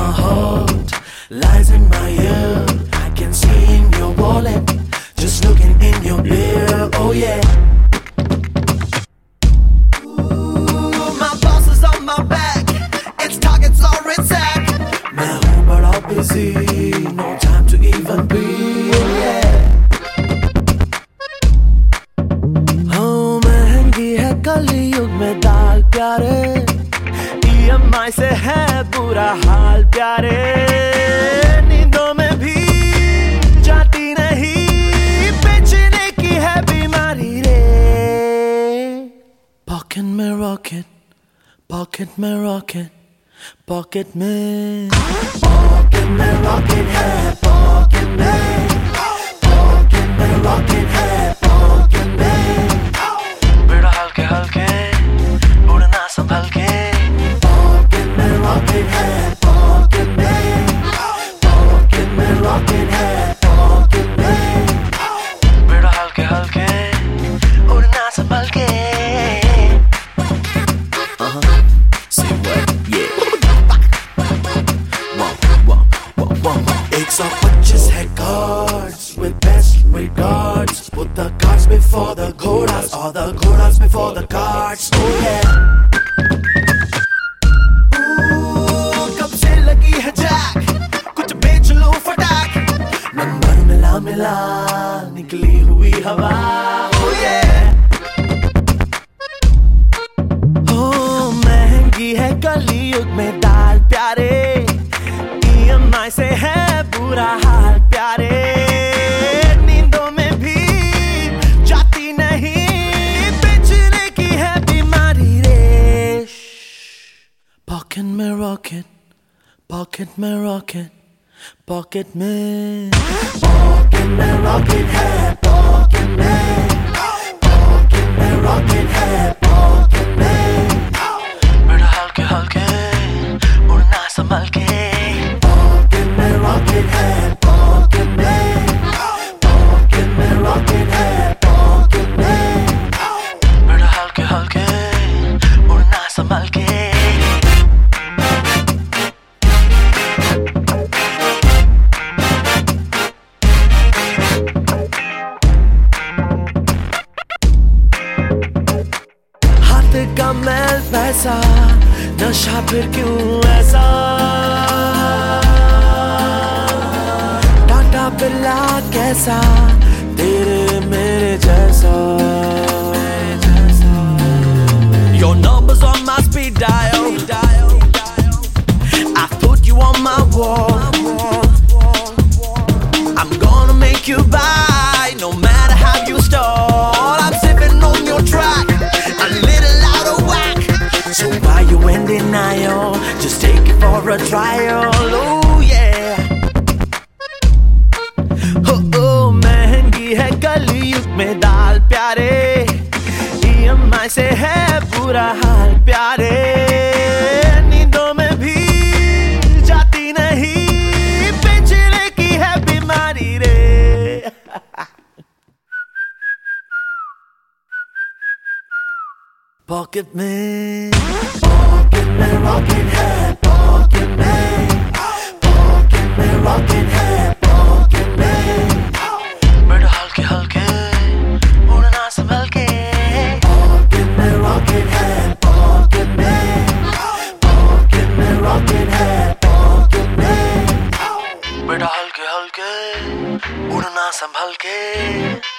my heart lies in my ear. I can see in your wallet, just looking in your beer. Oh yeah. Ooh, my boss is on my back. Its targets are attack. मैं हूँ बड़ा busy, no time to even breathe. Oh yeah. हाँ महंगी है कलयुग में दाल प्यारे. EMI से है बुरा हाल प्यारे. नींदों में भी जाती नहीं, बेचने की है बीमारी रे. पॉकेट में रॉकेट, पॉकेट में रॉकेट, पॉकेट में रॉकेट है. पॉकेट में रॉकेट है. पॉकेट में बेड़ा हल्के हल्के उड़ना संभल के. पॉकेट में रॉकेट है. पॉकेट में रॉकेट है. पॉकेट में बेड़ा हल्के हल्के उड़ना संभल के. Say what? Yeah. 125 है cards with best regards. Put the cards before the ghodas, or the ghodas before the cards. Oh yeah. Ooh, कब से लगी है जैक, कुछ बेच लो फटाक. नंबर मिला मिला निकली हुई हवा. Oh yeah. Oh महंगी है कलयुग में दाल प्यारे. EMI से है बुरा हाल प्यारे. नींदों में भी जाती नहीं, बेचने की है बीमारी रे. पॉकेट में रॉकेट, पॉकेट में रॉकेट, पॉकेट में रॉकेट है. पॉकेट में रॉकेट है. पॉकेट में बेड़ा हल्के हल्के उड़ना संभल के. रॉकेट है. पॉकेट में रॉकेट है. पॉकेट में बेड़ा हल्के हल्के उड़ना संभल के. हाथ का मैल पैसा, नशा फिर क्यों ऐसा. बिल्ला कैसा तेरे मेरे जैसा. Your number's on my speed dial. I put you on my wall. I'm gonna make you buy, no matter how you stall. I'm sipping on your track, a little out of whack. So why you in denial? Just take it for a trial. Oh yeah. महंगी है कलयुग में दाल प्यारे. EMI से है बुरा हाल प्यारे. नींदों में भी जाती नहीं, बेचने की है बीमारी रे. पॉकेट में रॉकेट है. पॉकेट में रॉकेट है. पॉकेट में बेड़ा हल्के हल्के उड़ना संभल के. पॉकेट में रॉकेट है. पॉकेट में रॉकेट है. पॉकेट में बेड़ा हल्के हल्के उड़ना संभल के.